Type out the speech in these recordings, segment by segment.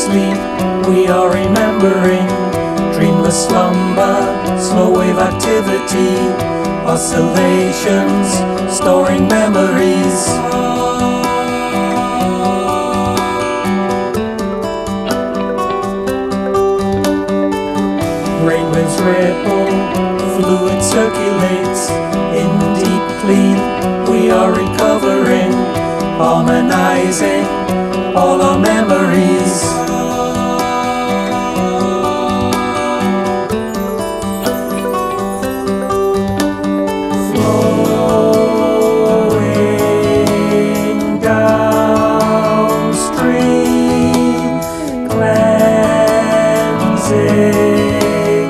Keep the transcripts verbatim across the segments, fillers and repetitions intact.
sleep, we are remembering. Dreamless slumber, slow wave activity, oscillations, storing memories. Rainwaves ripple, fluid circulates. In deep clean, we are recovering, harmonizing all our memories. Flowing downstream, cleansing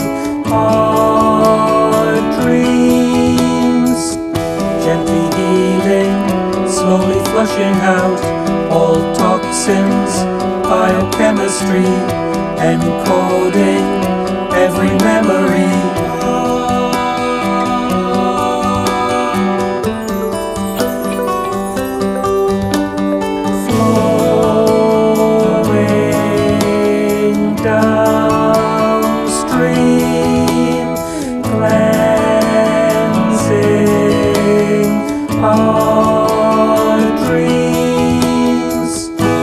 our dreams, gently healing, slowly flushing out all toxins, biochemistry, encoding every memory. Flowing downstream, cleansing our dreams.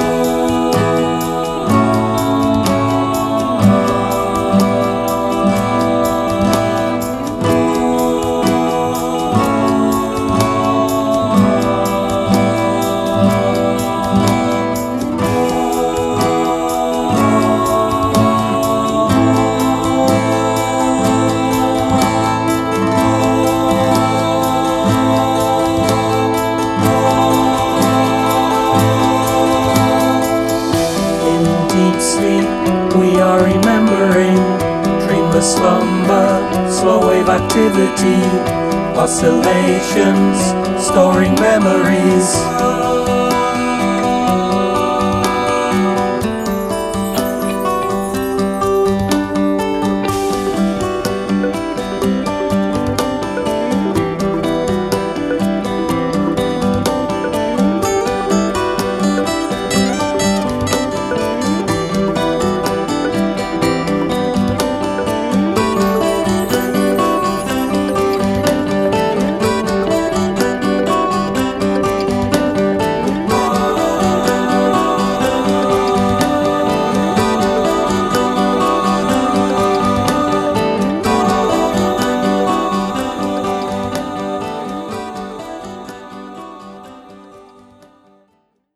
Sleep, we are remembering. Dreamless slumber, slow wave activity, oscillations, storing memories.